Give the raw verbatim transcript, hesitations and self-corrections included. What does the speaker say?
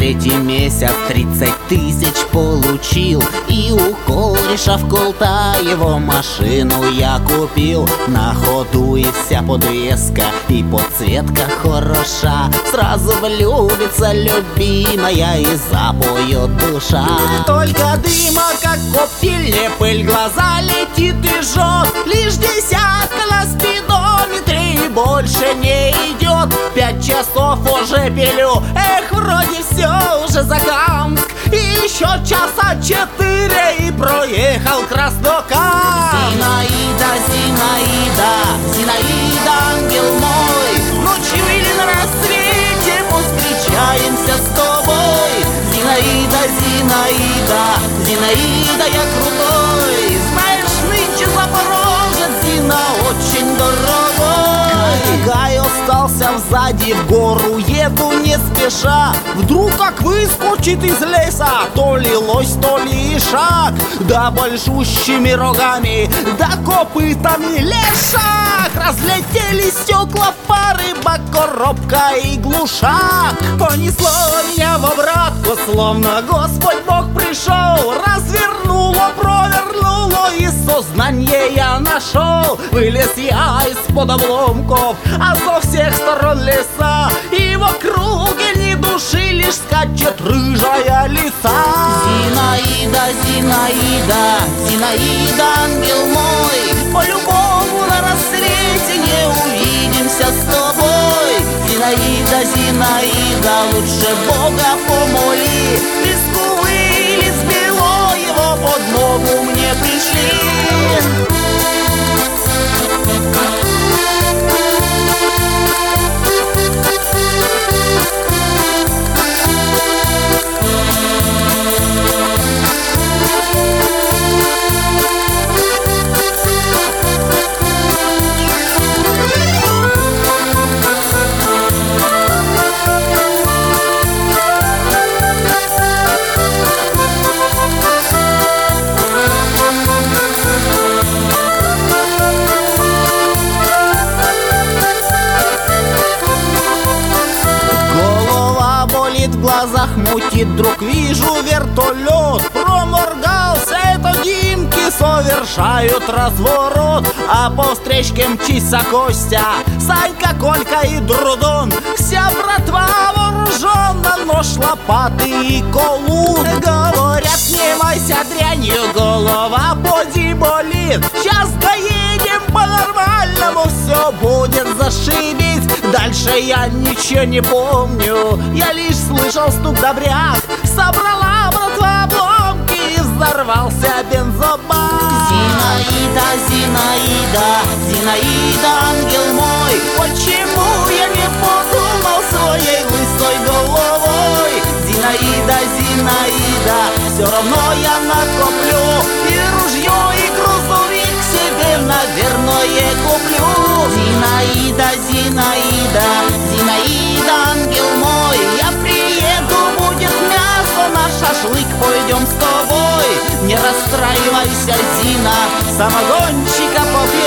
третий месяц тридцать тысяч получил. И у кореша в Колтаево машину я купил. На ходу и вся подвеска, и подсветка хороша. Сразу влюбится любимая и запоет душа. Только дыма, как коптильня, пыль глаза летит и жжет. Лишь десятка на спидометре и больше не идет. Пять часов уже пилю, эх, вроде все уже Закамск. И еще часа четыре и проехал Краснокамск. Зинаида, Зинаида, Зинаида, ангел мой, ночью или на рассвете мы встречаемся с тобой. Зинаида, Зинаида, Зинаида, я крутой. Знаешь, нынче Запорожец, Зина, очень дорогой. Гай остался сзади, в гору еду не спеша. Вдруг как выскочит из леса, то ли лось, то ли ишак. Да большущими рогами, да копытами лешак. Разлетелись стекла фары, коробка и глушак. Понесло меня в обратку, словно Господь Бог пришел. Развернуло, провернуло, и сознание я нашел. Вылез я из-под обломков, а со всех сторон леса. И в округе ни души, лишь скачет рыжая лиса. Зинаида, Зинаида, Зинаида, ангел мой, по-любому на рассвете не увидимся с тобой. Зинаида, Зинаида, лучше Бога помоли. Без Кувы или с Белоева подмогу мне пришли. В глазах мутит, вдруг вижу вертолет. Проморгался, это Димки совершают разворот. А по встречке мчится Костя, Санька, Колька и Друдон. Вся братва вооружена, нож, лопаты и колун. Говорят, не майся дрянью, голова поди болит. Сейчас доедем по-нормальному, все будет зашибись. Дальше я ничего не помню, я лишь слышал стук добряк. Собрала братва обломки и взорвался бензобак. Зинаида, Зинаида, Зинаида, ангел мой, почему я не подумал своей лысой головой? Зинаида, Зинаида, все равно я накоплю и ружье, и грузовик себе, наверное, куплю. Зинаида, Зинаида, Зинаида, ангел мой, я приеду, будет мясо, на шашлык пойдем с тобой. Не расстраивайся, Зина, самогончика попьем.